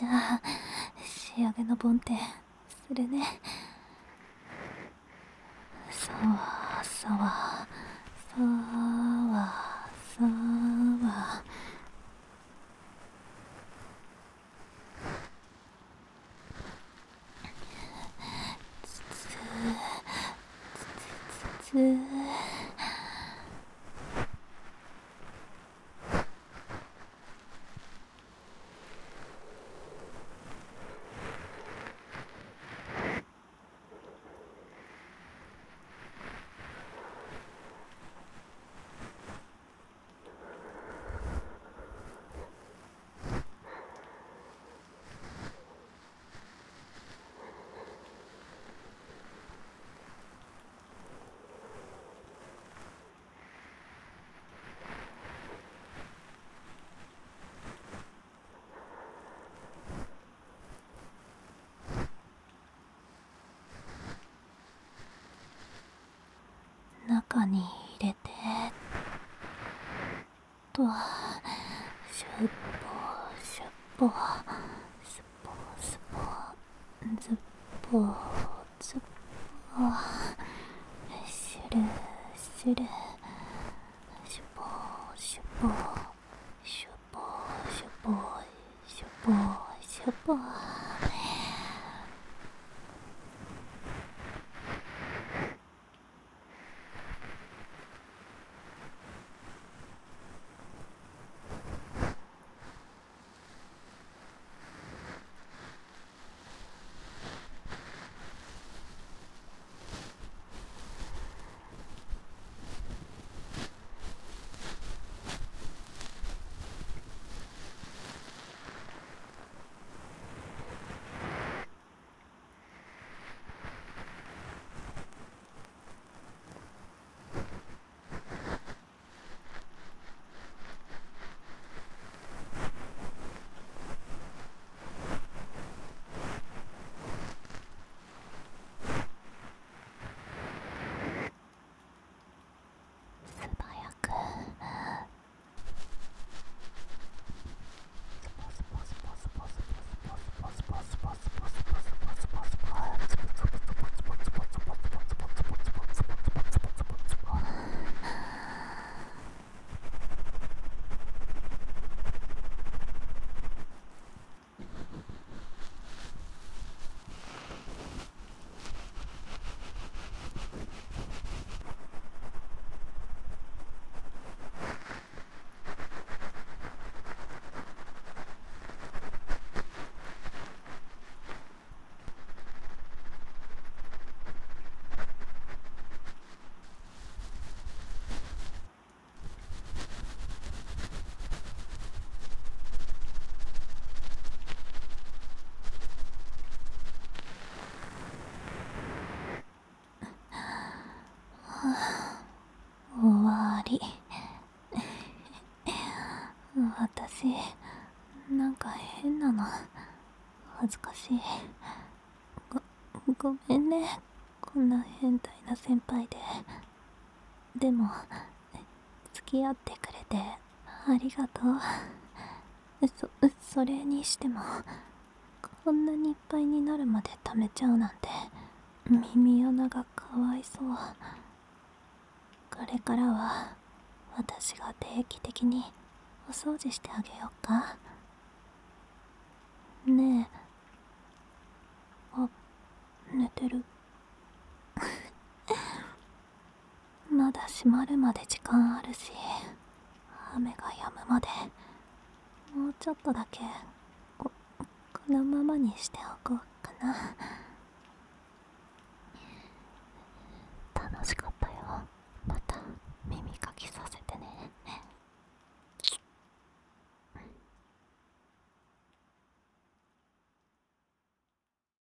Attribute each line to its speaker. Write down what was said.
Speaker 1: じゃあ仕上げのボンってするね。さわさわさわさわ。つつつつ。中に入れてと、シュッポシュッポスポスポズッポズッポシュルシュルシュポシュポシュポシュポシュポシュポ。素早く終わり。私なんか変なの。恥ずかしい。ごめんね、こんな変態な先輩で。でも付き合ってくれてありがとう。それにしてもこんなにいっぱいになるまで貯めちゃうなんて耳穴がかわいそう。これからは私が定期的にお掃除してあげようか。ねえ。あ、寝てる。まだ閉まるまで時間あるし、雨が止むまでもうちょっとだけこのままにしておこうかな。